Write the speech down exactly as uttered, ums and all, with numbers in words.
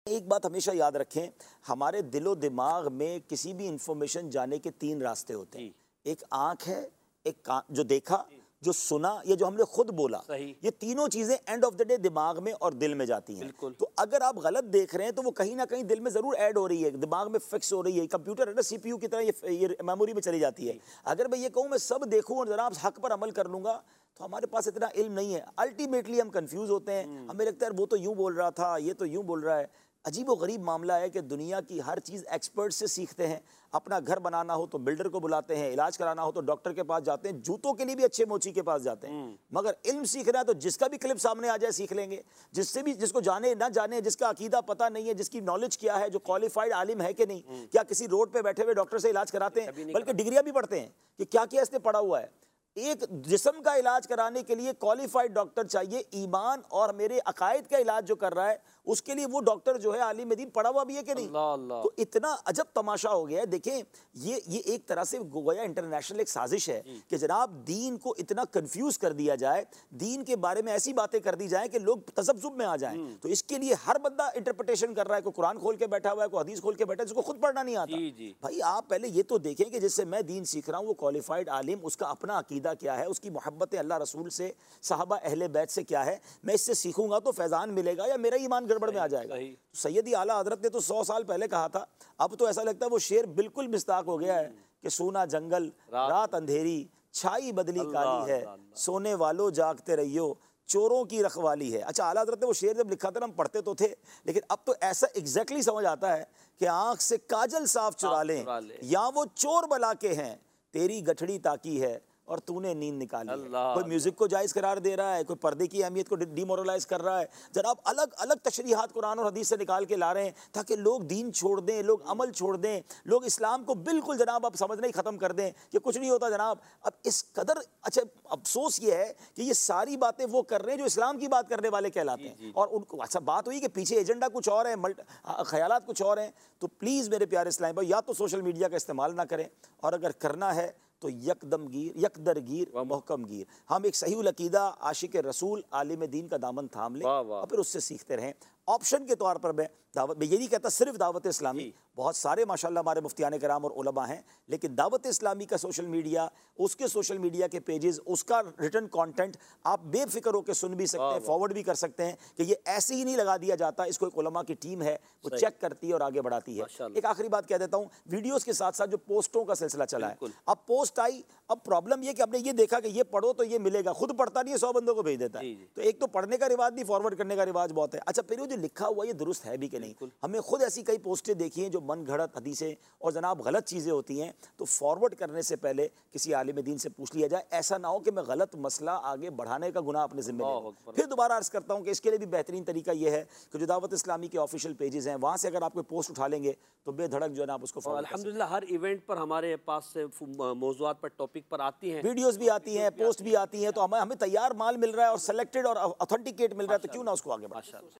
एक बात हमेशा याद रखें, हमारे दिलो दिमाग में किसी भी इंफॉर्मेशन जाने के तीन रास्ते होते हैं। एक आंख है, एक कान जो देखा, जो सुना, या जो हमने खुद बोला। ये तीनों चीजें एंड ऑफ द डे दिमाग में और दिल में जाती हैं। तो अगर आप गलत देख रहे हैं तो वो कहीं ना कहीं दिल में जरूर ऐड हो रही है, दिमाग में फिक्स हो रही है। कंप्यूटर है ना, सीपीयू की तरह ये, ये मेमोरी में चली जाती है। अगर मैं ये कहूँ मैं सब देखूँ और जरा हक पर अमल कर लूंगा, तो हमारे पास इतना इल्म नहीं है। अल्टीमेटली हम कंफ्यूज होते हैं, हमें लगता है वो तो यूं बोल रहा था, ये तो यूं बोल रहा है। अजीब व गरीब मामला है कि दुनिया की हर चीज़ एक्सपर्ट से सीखते हैं। अपना घर बनाना हो तो बिल्डर को बुलाते हैं, इलाज कराना हो तो डॉक्टर के पास जाते हैं, जूतों के लिए भी अच्छे मोची के पास जाते हैं। मगर इल्म सीखना है तो जिसका भी क्लिप सामने आ जाए सीख लेंगे। जिससे भी, जिसको जाने ना जाने, जिसका अकीदा पता नहीं है, जिसकी नॉलेज क्या है, जो क्वालिफाइड आलिम है कि नहीं, क्या किसी रोड पे बैठे हुए डॉक्टर से इलाज कराते हैं, बल्कि डिग्रियां भी पढ़ते हैं कि क्या क्या इसने पढ़ा हुआ है। एक जिस्म का इलाज कराने के लिए क्वालिफाइड डॉक्टर चाहिए। ईमान और मेरे अकायद का इलाज जो कर रहा है उसके लिए वो डॉक्टर जो है आलिम दीन पढ़ा हुआ भी है कि नहीं। अल्लाह अल्लाह। तो इतना अजब तमाशा हो गया है। देखें, ये ये एक तरह से गोया इंटरनेशनल एक साजिश है कि जनाब दीन को इतना कंफ्यूज कर दिया जाए, दीन के बारे में ऐसी बातें कर दी जाए कि लोग तसब्जुब में आ जाएं। तो इसके लिए हर बंदा इंटरप्रिटेशन कर रहा है, कोई कुरान खोल के बैठा हुआ है, कोई हदीस खोल के बैठा है, जिसको खुद पढ़ना नहीं आता। जी जी। भाई आप पहले ये तो देखें कि जिससे मैं दीन सीख रहा हूँ वो क्वालिफाइड आलिम, उसका अपना अकीदा क्या है, उसकी मोहब्बत अल्लाह रसूल से, सहाबा अहले बैत से क्या है। मैं इससे सीखूंगा तो फैजान मिलेगा या मेरा ईमान गड़बड़ में आ जाएगा। सैयदी आला हजरत ने तो सौ साल पहले कहा था, अब तो ऐसा लगता है वो शेर बिल्कुल मिस्ताक हो गया है कि सोना जंगल रात अंधेरी, छाई बदली काली है, सोने वालों जागते रहियो, चोरों की रखवाली है। अच्छा, आला हजरत ने वो शेर जब लिखा था ना, हम पढ़ते तो थे, लेकिन अब तो ऐसा एग्जैक्टली समझ आता है कि आंख से काजल साफ चुरा लें या वो चोर बला के हैं, तेरी गठड़ी ताकी है और तूने नींद निकाली है। कोई म्यूजिक को जायज़ करार दे रहा है, कोई पर्दे की अहमियत को डिमोरलाइज कर रहा है। जनाब अलग अलग तशरीहात कुरान और हदीस से निकाल के ला रहे हैं ताकि लोग दीन छोड़ दें, लोग अमल छोड़ दें, लोग इस्लाम को बिल्कुल जनाब अब समझना ही ख़त्म कर दें कि कुछ नहीं होता जनाब। अब इस कदर अच्छा अफसोस ये है कि ये सारी बातें वो कर रहे हैं जो इस्लाम की बात करने वाले कहलाते हैं, और उनको अच्छा बात हुई कि पीछे एजेंडा कुछ और है, ख्यालात कुछ और हैं। तो प्लीज़ मेरे प्यारे इस्लाम भाई, या तो सोशल मीडिया का इस्तेमाल ना करें, और अगर करना है तो यकदम गिर, यकदर गिर व मोहकम गिर। हम एक सही अकीदा, आशिक रसूल, आलिम दीन का दामन थाम लें और फिर उससे सीखते रहें। ऑप्शन के तौर पर मैं दावत, मैं ये नहीं कहता सिर्फ दावत इस्लामी, बहुत सारे माशाल्लाह हमारे मुफ्तियान कराम और उलमा हैं, लेकिन दावत इस्लामी का सोशल मीडिया, उसके सोशल मीडिया के पेजेस, उसका रिटर्न कंटेंट आप बेफिक्र होकर सुन भी सकते हैं, फॉरवर्ड भी कर सकते हैं कि ये ऐसे ही नहीं लगा दिया जाता। इसको एक उलमा की टीम है, वो चेक करती है और आगे बढ़ाती है। एक आखिरी बात कह देता हूँ, वीडियोज़ के साथ साथ जो पोस्टों का सिलसिला चला है, अब पोस्ट आई, अब प्रॉब्लम ये कि आपने ये देखा कि ये पढ़ो तो ये मिलेगा, खुद पढ़ता नहीं है, सौ बंदों को भेज देता है। तो एक तो पढ़ने का रिवाज नहीं, फॉरवर्ड करने का रिवाज बहुत है। अच्छा, फिर वो जो लिखा हुआ ये दुरुस्त है भी कि नहीं। हमने खुद ऐसी कई पोस्टें देखी हैं जो मन घड़त हदीसें और जनाब गलत चीज़ें होती हैं, तो फॉरवर्ड करने से पहले किसी आलिम दीन से पूछ लिया जाए। ऐसा ना हो कि मैं गलत मसला आगे बढ़ाने का गुनाह अपने जिम्मे ले। फिर दोबारा अर्ज करता हूँ कि इसके लिए भी बेहतरीन तरीका यह है कि जो दावत इस्लामी के ऑफिशियल पेजेस हैं, वहाँ से अगर आप कोई पोस्ट उठा लेंगे तो बेधड़क जो है ना आप उसको फॉलो। अल्हम्दुलिल्लाह हर इवेंट पर हमारे पास से मौज़ूआत पर, टॉपिक पर आती हैं, वीडियोस भी आती हैं, पोस्ट भी आती हैं, तो हमें हमें तैयार माल मिल रहा है और सेलेक्टेड और ऑथेंटिकेट मिल रहा है, तो क्यों ना उसको आगे बढ़ाएं।